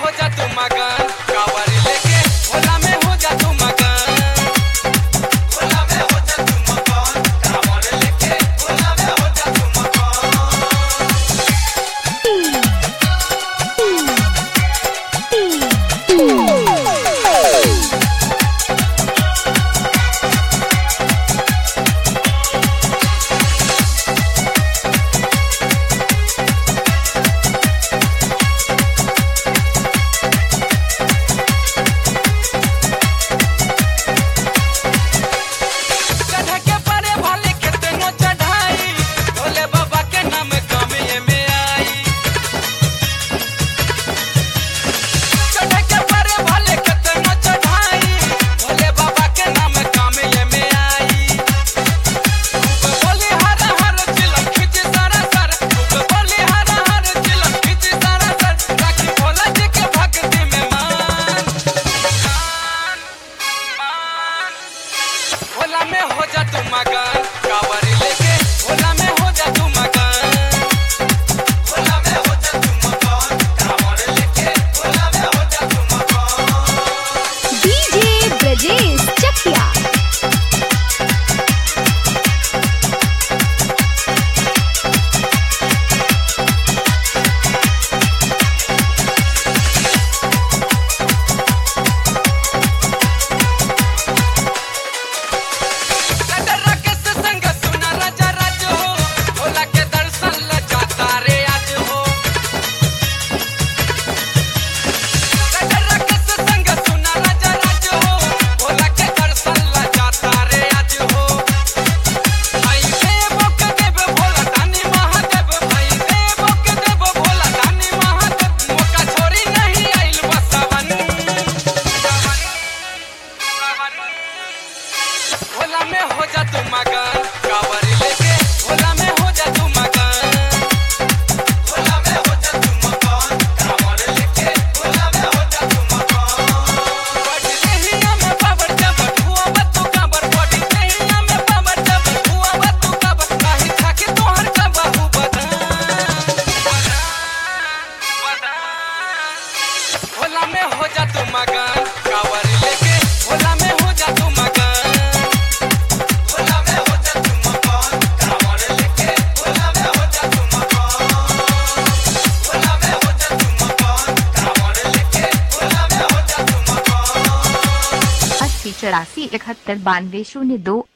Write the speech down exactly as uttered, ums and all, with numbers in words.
हो जा तू मगन, कांवर लेके भोला में हो जा तू मगन, भोला में हो जा तू मगन, कांवर लेके भोला में हो जा तू मगन। भोला में हो जा तू मगन, कांवर लेके भोला में हो जा तू मगन, भोला में हो जा तू मगन, कांवर लेके भोला में हो जा तू मगन। डीजे ब्रजेश चकिया। भोला में हो जा तू मगन, कांवर लेके भोला में हो जा तू मगन, भोला में हो जा तू मगन, कांवर लेके भोला में हो जा तू मगन। बड़ी देहिया में पावर जब धुआ बतू कांवर, बड़ी देहिया में पावर जब धुआ बतू कांवर, काहे थाके तोहर का बाहु बदन बदन। भोला में हो जा तू मगन, कांवर लेके भोला में हो जा तू मगन, चौरासी इकहत्तर बानवे शून्य दो।